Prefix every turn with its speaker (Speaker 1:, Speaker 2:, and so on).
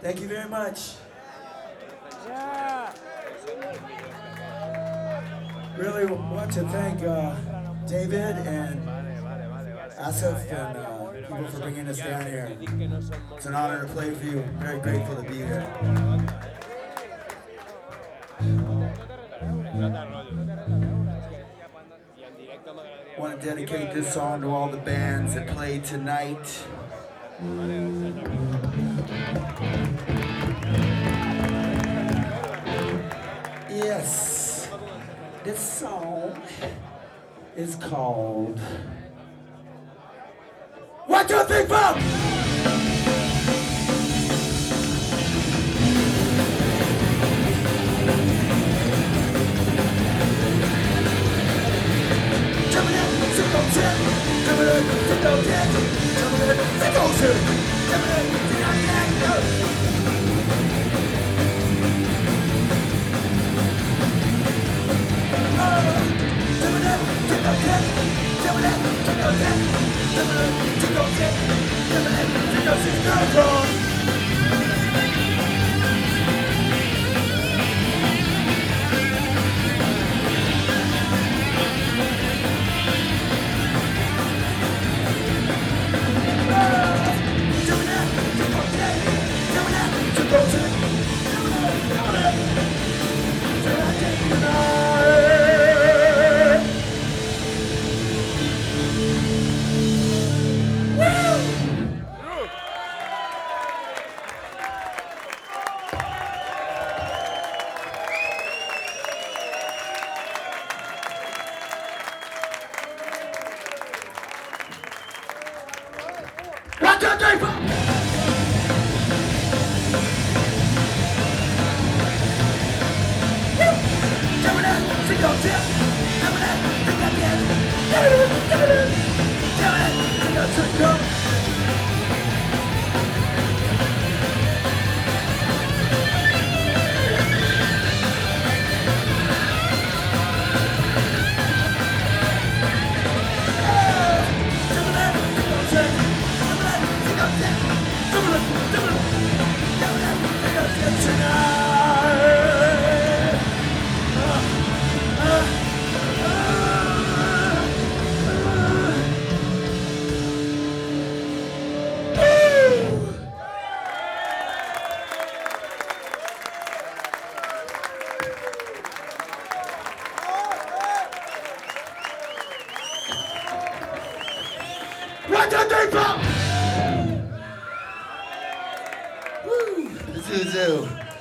Speaker 1: Thank you very much.
Speaker 2: Yeah.
Speaker 1: Really want to thank David and Asif and people for bringing us down here. It's an honor to play for you. Very grateful to be here. Want to dedicate this song to all the bands that played tonight. Yes, this song is called 1, 2, 3, 4. Zuzu.